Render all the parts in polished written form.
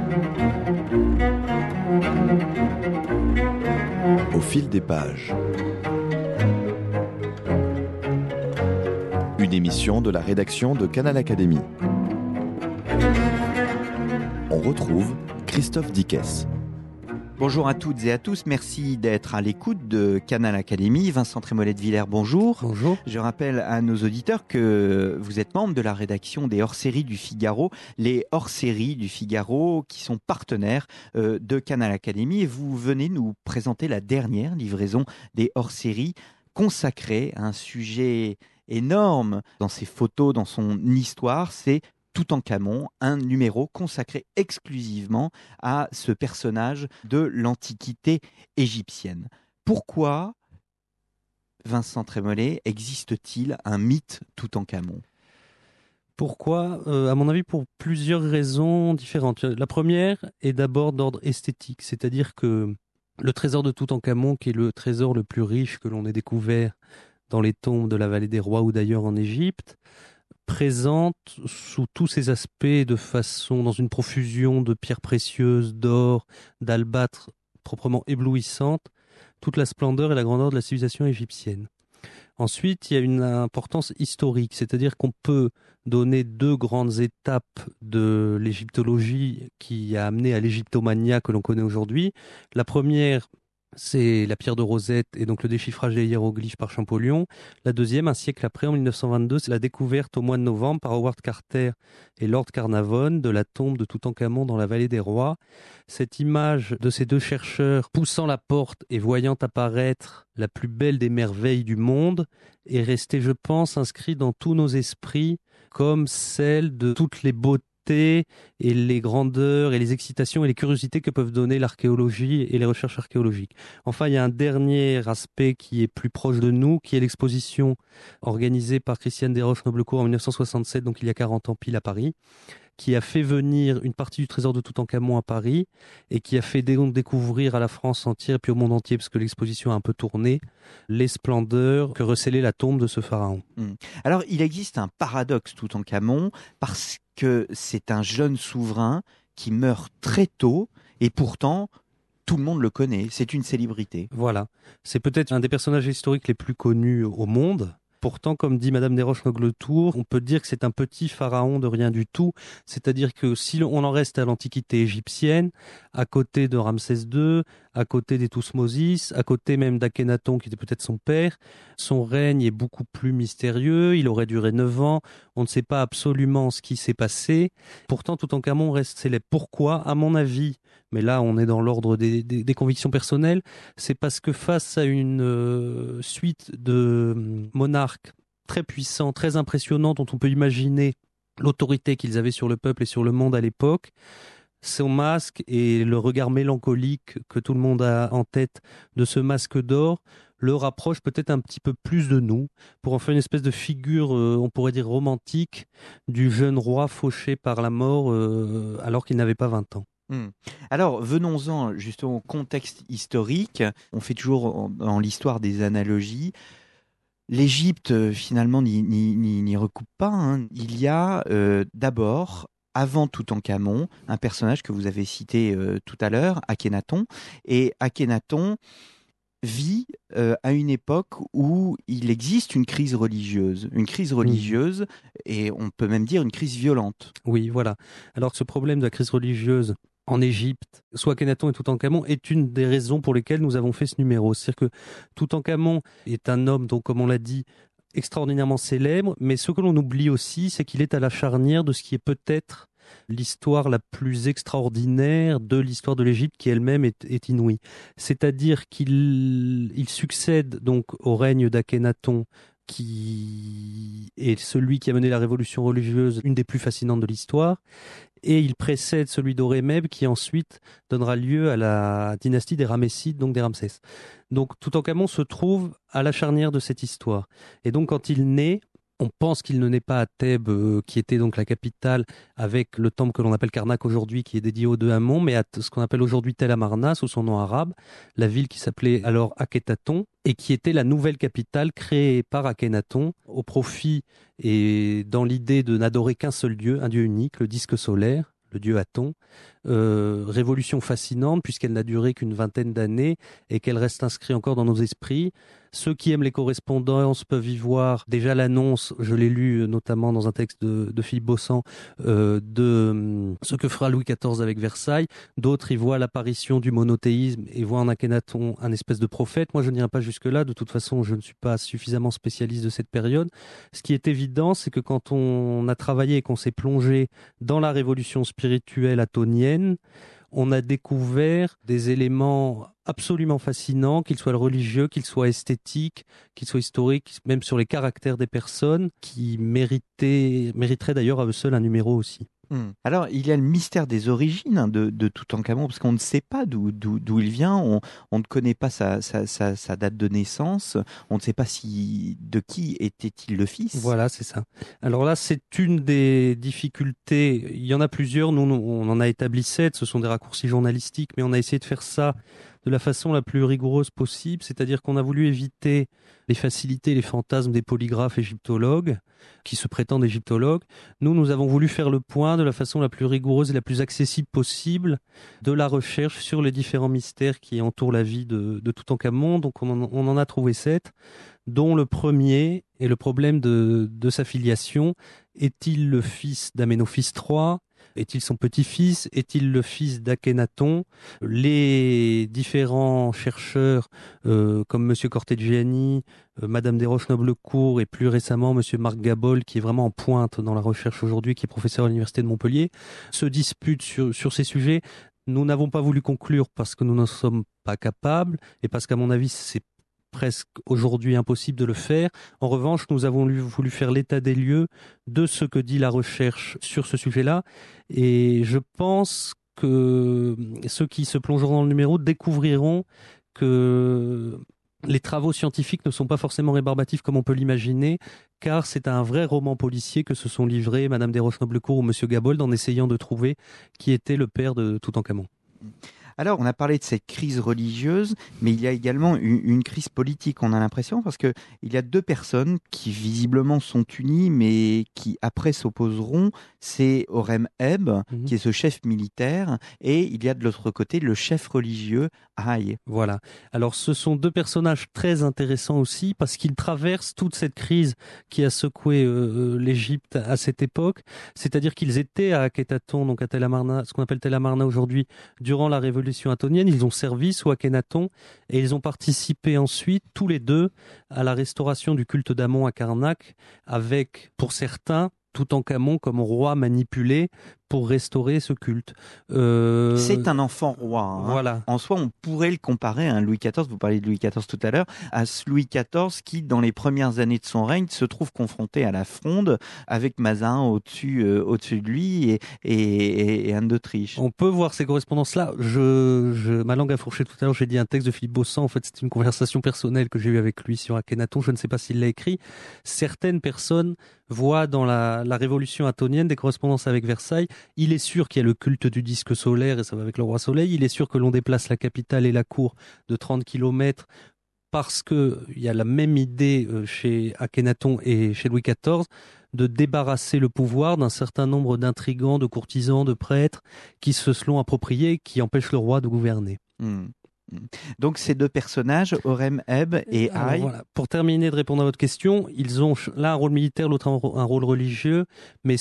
Au fil des pages. Une émission de la rédaction de Canal Académie. On retrouve Christophe Dickès. Bonjour à toutes et à tous, merci d'être à l'écoute de Canal Académie. Vincent Trémollet de Villers, bonjour. Bonjour. Je rappelle à nos auditeurs que vous êtes membre de la rédaction des hors-séries du Figaro, les hors-séries du Figaro qui sont partenaires de Canal Académie. Et vous venez nous présenter la dernière livraison des hors-séries consacrée à un sujet énorme dans ses photos, dans son histoire, c'est Toutankhamon, un numéro consacré exclusivement à ce personnage de l'Antiquité égyptienne. Pourquoi, Vincent Trémollet, existe-t-il un mythe Toutankhamon ? Pourquoi ? À mon avis, pour plusieurs raisons différentes. La première est d'abord d'ordre esthétique, c'est-à-dire que le trésor de Toutankhamon, qui est le trésor le plus riche que l'on ait découvert dans les tombes de la vallée des rois ou d'ailleurs en Égypte, présente sous tous ses aspects dans une profusion de pierres précieuses, d'or, d'albâtre proprement éblouissante, toute la splendeur et la grandeur de la civilisation égyptienne. Ensuite, il y a une importance historique, c'est-à-dire qu'on peut donner deux grandes étapes de l'égyptologie qui a amené à l'égyptomania que l'on connaît aujourd'hui. La première, c'est la pierre de Rosette et donc le déchiffrage des hiéroglyphes par Champollion. La deuxième, un siècle après, en 1922, c'est la découverte au mois de novembre par Howard Carter et Lord Carnarvon de la tombe de Toutankhamon dans la vallée des rois. Cette image de ces deux chercheurs poussant la porte et voyant apparaître la plus belle des merveilles du monde est restée, je pense, inscrite dans tous nos esprits comme celle de toutes les beautés et les grandeurs et les excitations et les curiosités que peuvent donner l'archéologie et les recherches archéologiques. Enfin, il y a un dernier aspect qui est plus proche de nous, qui est l'exposition organisée par Christiane Desroches-Noblecourt en 1967, donc il y a 40 ans pile à Paris, qui a fait venir une partie du trésor de Toutankhamon à Paris et qui a fait donc découvrir à la France entière et puis au monde entier, parce que l'exposition a un peu tourné, les splendeurs que recelait la tombe de ce pharaon. Alors, il existe un paradoxe Toutankhamon parce que c'est un jeune souverain qui meurt très tôt et pourtant tout le monde le connaît, c'est une célébrité. Voilà, c'est peut-être un des personnages historiques les plus connus au monde. Pourtant, comme dit Madame Desroches-Noblecourt, on peut dire que c'est un petit pharaon de rien du tout. C'est-à-dire que si on en reste à l'Antiquité égyptienne, à côté de Ramsès II, à côté des Toutmosis, à côté même d'Akhénaton, qui était peut-être son père, son règne est beaucoup plus mystérieux. Il aurait duré 9 ans. On ne sait pas absolument ce qui s'est passé. Pourtant, Toutankhamon reste célèbre. Pourquoi ? À mon avis, mais là on est dans l'ordre des convictions personnelles, c'est parce que face à une suite de monarques très puissants, très impressionnants, dont on peut imaginer l'autorité qu'ils avaient sur le peuple et sur le monde à l'époque, son masque et le regard mélancolique que tout le monde a en tête de ce masque d'or le rapproche peut-être un petit peu plus de nous, pour en faire une espèce de figure, on pourrait dire romantique, du jeune roi fauché par la mort alors qu'il n'avait pas 20 ans. Alors, venons-en justement au contexte historique. On fait toujours dans l'histoire des analogies. L'Égypte, finalement, n'y recoupe pas. Hein. Il y a d'abord, avant Toutankhamon, un personnage que vous avez cité tout à l'heure, Akhénaton. Et Akhénaton vit à une époque où il existe une crise religieuse. Une crise religieuse, et on peut même dire une crise violente. Oui, voilà. Alors que ce problème de la crise religieuse en Égypte, soit Akhénaton et Toutankhamon, est une des raisons pour lesquelles nous avons fait ce numéro. C'est-à-dire que Toutankhamon est un homme, donc, comme on l'a dit, extraordinairement célèbre, mais ce que l'on oublie aussi, c'est qu'il est à la charnière de ce qui est peut-être l'histoire la plus extraordinaire de l'histoire de l'Égypte, qui elle-même est inouïe. C'est-à-dire qu'il succède donc au règne d'Akhénaton, qui est celui qui a mené la révolution religieuse, une des plus fascinantes de l'histoire, et il précède celui d'Horemheb, qui ensuite donnera lieu à la dynastie des Ramessides, donc des Ramsès. Donc Toutankhamon se trouve à la charnière de cette histoire. Et donc quand il naît, on pense qu'il ne naît pas à Thèbes, qui était donc la capitale, avec le temple que l'on appelle Karnak aujourd'hui, qui est dédié aux deux Amon, mais à ce qu'on appelle aujourd'hui Tel Amarna, sous son nom arabe, la ville qui s'appelait alors Akhétaton, et qui était la nouvelle capitale créée par Akhénaton, au profit et dans l'idée de n'adorer qu'un seul dieu, un dieu unique, le disque solaire, le dieu Aton. Révolution fascinante puisqu'elle n'a duré qu'une vingtaine d'années et qu'elle reste inscrite encore dans nos esprits. Ceux qui aiment les correspondances peuvent y voir déjà l'annonce, je l'ai lu notamment dans un texte de Philippe Beaussan, de ce que fera Louis XIV avec Versailles. D'autres y voient l'apparition du monothéisme et voient en Akhenaton un espèce de prophète. Moi, je n'irai pas jusque-là. De toute façon, je ne suis pas suffisamment spécialiste de cette période. Ce qui est évident, c'est que quand on a travaillé et qu'on s'est plongé dans la révolution spirituelle attonienne, on a découvert des éléments absolument fascinants, qu'ils soient religieux, qu'ils soient esthétiques, qu'ils soient historiques, même sur les caractères des personnes, qui mériteraient d'ailleurs à eux seuls un numéro aussi. Alors, il y a le mystère des origines de Toutankhamon, parce qu'on ne sait pas d'où il vient, on ne connaît pas sa date de naissance, on ne sait pas de qui était-il le fils. Voilà, c'est ça. Alors là, c'est une des difficultés, il y en a plusieurs, nous on en a établi 7, ce sont des raccourcis journalistiques, mais on a essayé de faire ça de la façon la plus rigoureuse possible, c'est-à-dire qu'on a voulu éviter les facilités, les fantasmes des polygraphes égyptologues, qui se prétendent égyptologues. Nous avons voulu faire le point de la façon la plus rigoureuse et la plus accessible possible de la recherche sur les différents mystères qui entourent la vie de Toutankhamon. Donc on en a trouvé 7, dont le premier est le problème de sa filiation. Est-il le fils d'Aménophis III ? Est-il son petit-fils ? Est-il le fils d'Akhenaton ? Les différents chercheurs, comme M. Cortegiani, Madame Desroches-Noblecourt et plus récemment M. Marc Gabol, qui est vraiment en pointe dans la recherche aujourd'hui, qui est professeur à l'Université de Montpellier, se disputent sur ces sujets. Nous n'avons pas voulu conclure parce que nous n'en sommes pas capables et parce qu'à mon avis, c'est presque aujourd'hui impossible de le faire. En revanche, nous avons voulu faire l'état des lieux de ce que dit la recherche sur ce sujet-là. Et je pense que ceux qui se plongeront dans le numéro découvriront que les travaux scientifiques ne sont pas forcément rébarbatifs comme on peut l'imaginer, car c'est un vrai roman policier que se sont livrés Madame Desroches-Noblecourt ou Monsieur Gabold en essayant de trouver qui était le père de Toutankhamon. Alors, on a parlé de cette crise religieuse, mais il y a également une crise politique, on a l'impression, parce qu'il y a deux personnes qui visiblement sont unies, mais qui après s'opposeront. C'est Horem Heb, qui est ce chef militaire, et il y a de l'autre côté le chef religieux, Haï. Voilà. Alors, ce sont deux personnages très intéressants aussi, parce qu'ils traversent toute cette crise qui a secoué l'Égypte à cette époque. C'est-à-dire qu'ils étaient à Akhenaton, donc à Tel Amarna, ce qu'on appelle Tel Amarna aujourd'hui, durant la révolution attonienne. Ils ont servi sous Akhenaton et ils ont participé ensuite, tous les deux, à la restauration du culte d'Amon à Karnak, avec, pour certains, Toutankhamon comme roi manipulé pour restaurer ce culte. C'est un enfant roi. Hein. Voilà. En soi, on pourrait le comparer à un Louis XIV, vous parliez de Louis XIV tout à l'heure, à ce Louis XIV qui, dans les premières années de son règne, se trouve confronté à la Fronde avec Mazarin au-dessus de lui et Anne d'Autriche. On peut voir ces correspondances-là. Ma langue a fourché tout à l'heure, j'ai dit un texte de Philippe Beaussan. En fait, c'est une conversation personnelle que j'ai eue avec lui sur Akhenaton. Je ne sais pas s'il l'a écrit. Certaines personnes voient dans la révolution attonienne des correspondances avec Versailles. Il est sûr qu'il y a le culte du disque solaire et ça va avec le roi soleil. Il est sûr que l'on déplace la capitale et la cour de 30 km parce qu'il y a la même idée chez Akhenaton et chez Louis XIV de débarrasser le pouvoir d'un certain nombre d'intrigants, de courtisans, de prêtres qui se l'ont approprié et qui empêchent le roi de gouverner. Donc ces deux personnages, Horem Heb et Haï. Voilà. Pour terminer de répondre à votre question, ils ont l'un un rôle militaire, l'autre un rôle religieux, mais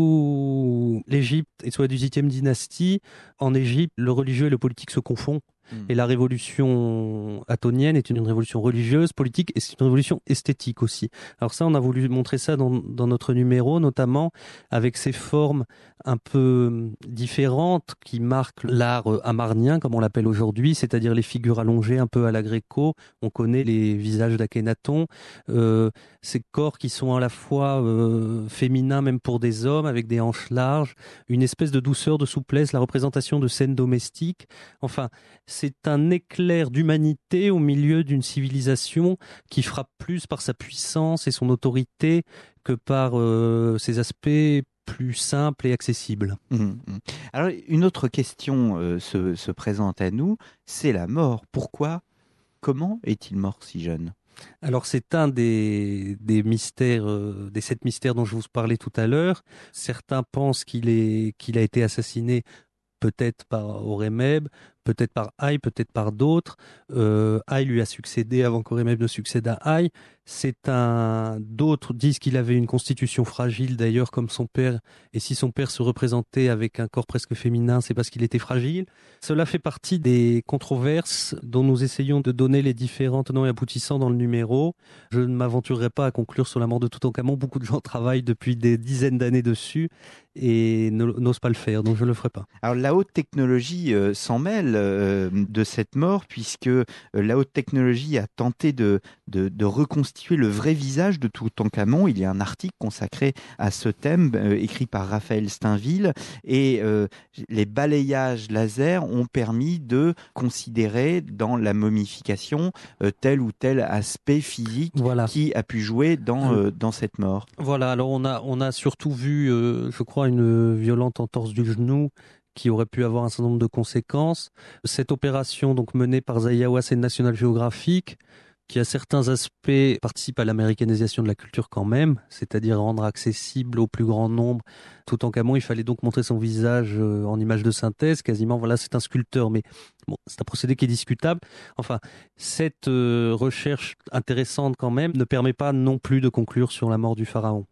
sous l'Égypte et sous la 18e dynastie, en Égypte, le religieux et le politique se confondent. Et la révolution attonienne est une révolution religieuse, politique, et c'est une révolution esthétique aussi. Alors ça, on a voulu montrer ça dans notre numéro, notamment avec ces formes un peu différentes qui marquent l'art amarnien, comme on l'appelle aujourd'hui, c'est-à-dire les figures allongées un peu à la Gréco. On connaît les visages d'Akhenaton, ces corps qui sont à la fois féminins, même pour des hommes, avec des hanches larges, une espèce de douceur, de souplesse, la représentation de scènes domestiques. Enfin, c'est un éclair d'humanité au milieu d'une civilisation qui frappe plus par sa puissance et son autorité que par ses aspects plus simples et accessibles. Alors, une autre question se présente à nous, c'est la mort. Pourquoi ? Comment est-il mort si jeune ? Alors c'est un des mystères, des 7 mystères dont je vous parlais tout à l'heure. Certains pensent qu'il a été assassiné peut-être par Horemheb, peut-être par Haï, peut-être par d'autres. Haï lui a succédé avant qu'Horemheb ne succède à Haï. D'autres disent qu'il avait une constitution fragile d'ailleurs comme son père. Et si son père se représentait avec un corps presque féminin, c'est parce qu'il était fragile. Cela fait partie des controverses dont nous essayons de donner les différents tenants et aboutissants dans le numéro. Je ne m'aventurerai pas à conclure sur la mort de Toutankhamon. Beaucoup de gens travaillent depuis des dizaines d'années dessus et n'osent pas le faire, donc je ne le ferai pas. Alors la haute technologie s'en mêle de cette mort, puisque la haute technologie a tenté de reconstituer le vrai visage de Toutankhamon. Il y a un article consacré à ce thème, écrit par Raphaël Steinville, et les balayages laser ont permis de considérer dans la momification tel ou tel aspect physique qui a pu jouer dans cette mort. Voilà, alors on a surtout vu, je crois, une violente entorse du genou qui aurait pu avoir un certain nombre de conséquences. Cette opération, donc menée par Zaïawas et National Geographic, qui à certains aspects participe à l'américanisation de la culture quand même, c'est-à-dire rendre accessible au plus grand nombre Toutankhamon. Il fallait donc montrer son visage en image de synthèse, quasiment. Voilà, c'est un sculpteur, mais bon, c'est un procédé qui est discutable. Enfin, cette recherche intéressante quand même ne permet pas non plus de conclure sur la mort du pharaon.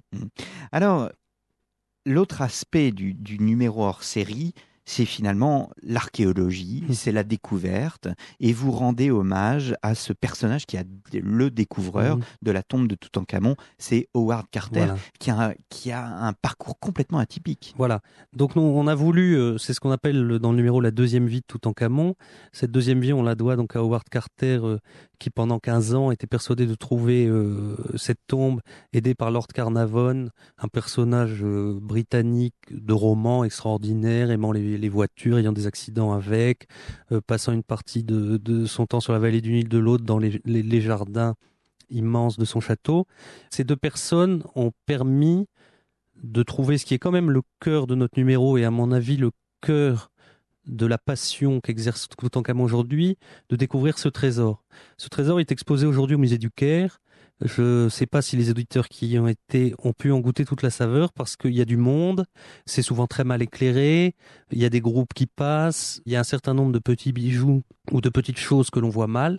Alors, l'autre aspect du numéro hors série, c'est finalement l'archéologie, c'est la découverte, et vous rendez hommage à ce personnage qui a le découvreur de la tombe de Toutankhamon, c'est Howard Carter, qui a un parcours complètement atypique. Voilà, donc nous, on a voulu, c'est ce qu'on appelle dans le numéro la deuxième vie de Toutankhamon. Cette deuxième vie, on la doit donc à Howard Carter, qui pendant 15 ans était persuadé de trouver cette tombe, aidé par Lord Carnarvon, un personnage britannique de roman extraordinaire, aimant les voitures, ayant des accidents avec, passant une partie de son temps sur la vallée du Nil, de l'autre dans les jardins immenses de son château. Ces deux personnes ont permis de trouver ce qui est quand même le cœur de notre numéro et à mon avis le cœur de la passion qu'exerce Toutankhamon aujourd'hui, de découvrir ce trésor. Ce trésor est exposé aujourd'hui au musée du Caire. Je ne sais pas si les auditeurs qui y ont été ont pu en goûter toute la saveur parce qu'il y a du monde, c'est souvent très mal éclairé, il y a des groupes qui passent, il y a un certain nombre de petits bijoux ou de petites choses que l'on voit mal.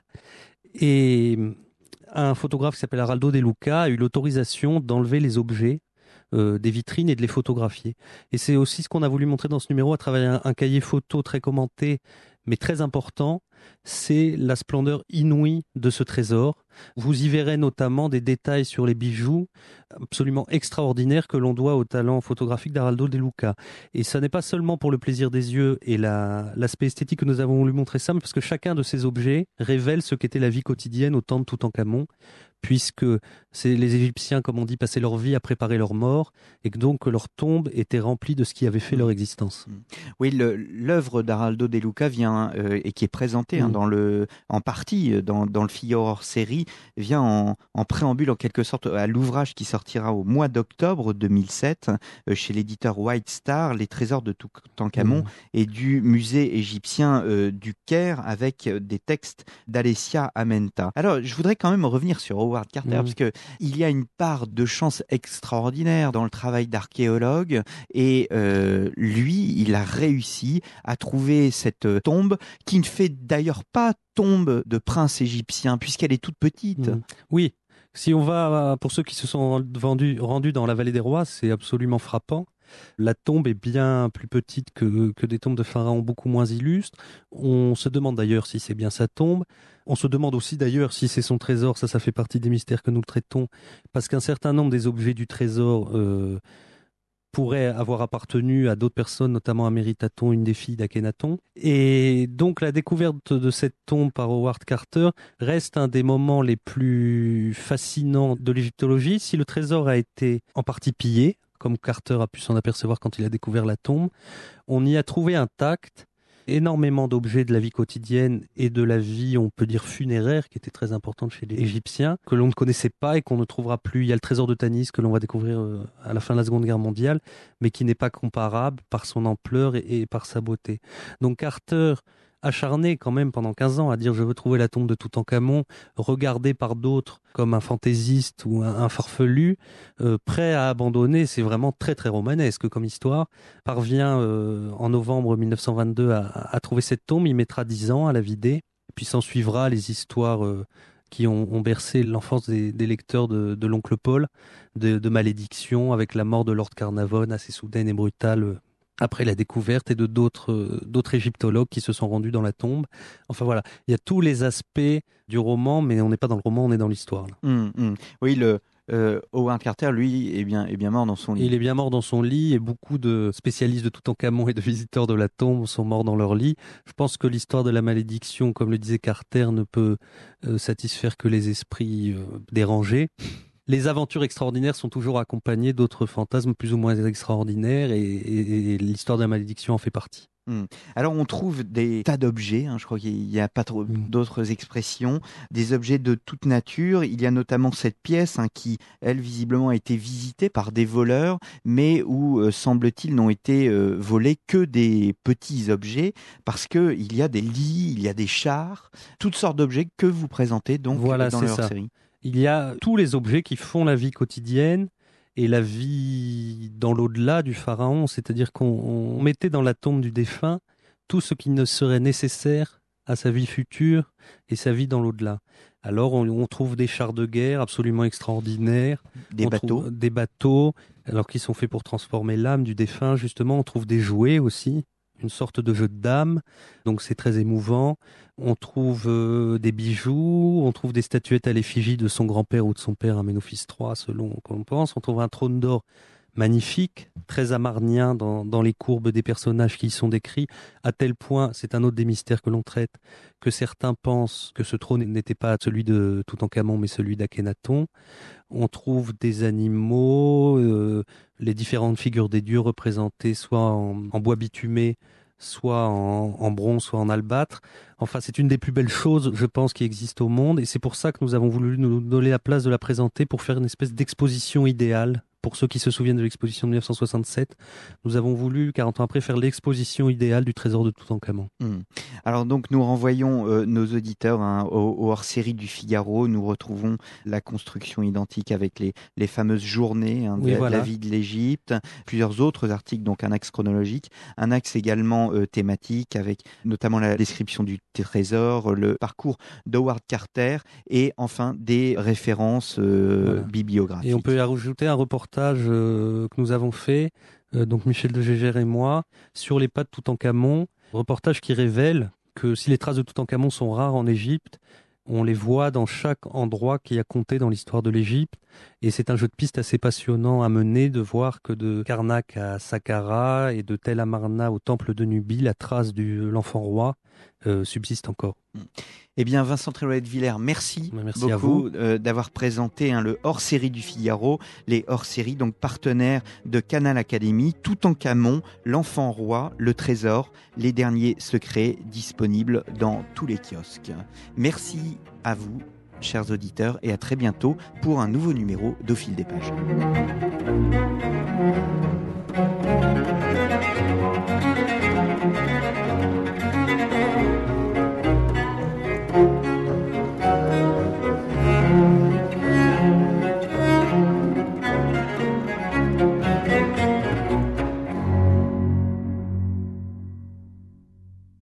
Et un photographe qui s'appelle Araldo De Luca a eu l'autorisation d'enlever les objets des vitrines et de les photographier. Et c'est aussi ce qu'on a voulu montrer dans ce numéro à travers un cahier photo très commenté, mais très important, c'est la splendeur inouïe de ce trésor. Vous y verrez notamment des détails sur les bijoux absolument extraordinaires que l'on doit au talent photographique d'Araldo De Luca. Et ça n'est pas seulement pour le plaisir des yeux et l'aspect esthétique que nous avons voulu montrer ça, mais parce que chacun de ces objets révèle ce qu'était la vie quotidienne au temps de Toutankhamon, puisque les Égyptiens, comme on dit, passaient leur vie à préparer leur mort, et que donc leur tombe était remplie de ce qui avait fait leur existence. Oui, l'œuvre d'Araldo De Luca vient, et qui est présentée en partie dans le Figaro hors série, vient en préambule en quelque sorte à l'ouvrage qui sortira au mois d'octobre 2007 chez l'éditeur White Star, Les trésors de Toutankhamon et du musée égyptien du Caire, avec des textes d'Alessia Amenta. Alors, je voudrais quand même revenir sur Howard Carter, parce que il y a une part de chance extraordinaire dans le travail d'archéologue, et lui, il a réussi à trouver cette tombe qui ne fait d'ailleurs pas tombe de prince égyptien, puisqu'elle est toute petite. Oui, si on va, pour ceux qui se sont rendus dans la vallée des rois, c'est absolument frappant. La tombe est bien plus petite que des tombes de pharaons beaucoup moins illustres. On se demande d'ailleurs si c'est bien sa tombe. On se demande aussi d'ailleurs si c'est son trésor. Ça fait partie des mystères que nous traitons, parce qu'un certain nombre des objets du trésor pourraient avoir appartenu à d'autres personnes, notamment à Méritaton, une des filles d'Akhenaton. Et donc la découverte de cette tombe par Howard Carter reste un des moments les plus fascinants de l'égyptologie. Si le trésor a été en partie pillé, comme Carter a pu s'en apercevoir quand il a découvert la tombe, on y a trouvé intact énormément d'objets de la vie quotidienne et de la vie, on peut dire, funéraire, qui était très importante chez les Égyptiens, que l'on ne connaissait pas et qu'on ne trouvera plus. Il y a le trésor de Tanis que l'on va découvrir à la fin de la Seconde Guerre mondiale, mais qui n'est pas comparable par son ampleur et par sa beauté. Donc Carter acharné quand même pendant 15 ans à dire je veux trouver la tombe de Toutankhamon, regardé par d'autres comme un fantaisiste ou un farfelu, prêt à abandonner, c'est vraiment très très romanesque comme histoire, parvient en novembre 1922 à trouver cette tombe, il mettra 10 ans à la vider, puis s'en suivra les histoires qui ont bercé l'enfance des lecteurs de l'oncle Paul, de malédiction avec la mort de Lord Carnarvon assez soudaine et brutale après la découverte, et de d'autres égyptologues qui se sont rendus dans la tombe. Enfin voilà, il y a tous les aspects du roman, mais on n'est pas dans le roman, on est dans l'histoire. Oui, Howard Carter, lui, est bien mort dans son lit. Il est bien mort dans son lit, et beaucoup de spécialistes de Toutankhamon et de visiteurs de la tombe sont morts dans leur lit. Je pense que l'histoire de la malédiction, comme le disait Carter, ne peut satisfaire que les esprits dérangés. Les aventures extraordinaires sont toujours accompagnées d'autres fantasmes plus ou moins extraordinaires, et l'histoire de la malédiction en fait partie. Alors on trouve des tas d'objets, je crois qu'il n'y a pas trop d'autres expressions, des objets de toute nature. Il y a notamment cette pièce qui, elle, visiblement a été visitée par des voleurs, mais où, semble-t-il, n'ont été volés que des petits objets, parce qu'il y a des lits, il y a des chars, toutes sortes d'objets que vous présentez donc voilà, dans leur série. Il y a tous les objets qui font la vie quotidienne et la vie dans l'au-delà du pharaon, c'est-à-dire qu'on mettait dans la tombe du défunt tout ce qui ne serait nécessaire à sa vie future et sa vie dans l'au-delà. Alors on trouve des chars de guerre absolument extraordinaires, des bateaux, alors qui sont faits pour transformer l'âme du défunt justement. On trouve des jouets aussi, une sorte de jeu de dames, donc c'est très émouvant. On trouve des bijoux, on trouve des statuettes à l'effigie de son grand-père ou de son père, Aménophis III, selon qu'on pense. On trouve un trône d'or magnifique, très amarnien dans les courbes des personnages qui y sont décrits, à tel point, c'est un autre des mystères que l'on traite, que certains pensent que ce trône n'était pas celui de Toutankhamon, mais celui d'Akhenaton. On trouve des animaux, les différentes figures des dieux représentées soit en bois bitumé, soit en bronze, soit en albâtre. Enfin, c'est une des plus belles choses, je pense, qui existent au monde, et c'est pour ça que nous avons voulu nous donner la place de la présenter pour faire une espèce d'exposition idéale. Pour ceux qui se souviennent de l'exposition de 1967, nous avons voulu, 40 ans après, faire l'exposition idéale du trésor de Toutankhamon. Alors donc, nous renvoyons nos auditeurs au hors-série du Figaro. Nous retrouvons la construction identique avec les fameuses journées de la vie de l'Égypte, plusieurs autres articles, donc un axe chronologique, un axe également thématique avec notamment la description du trésor, le parcours d'Howard Carter et enfin des références bibliographiques. Et on peut y rajouter un reportage que nous avons fait, donc Michel de Gégère et moi, sur les pas de Toutankhamon, reportage qui révèle que si les traces de Toutankhamon sont rares en Égypte, on les voit dans chaque endroit qui a compté dans l'histoire de l'Égypte, et c'est un jeu de piste assez passionnant à mener, de voir que de Karnak à Saqqara et de Tel Amarna au temple de Nubie, la trace de l'enfant roi subsiste encore. Eh bien, Vincent Trélolet-de-Villers, merci beaucoup d'avoir présenté le hors-série du Figaro, les hors-séries donc partenaires de Canal Académie, Toutankhamon, l'enfant roi, le trésor, les derniers secrets disponibles dans tous les kiosques. Merci à vous, chers auditeurs, et à très bientôt pour un nouveau numéro d'Au fil des pages.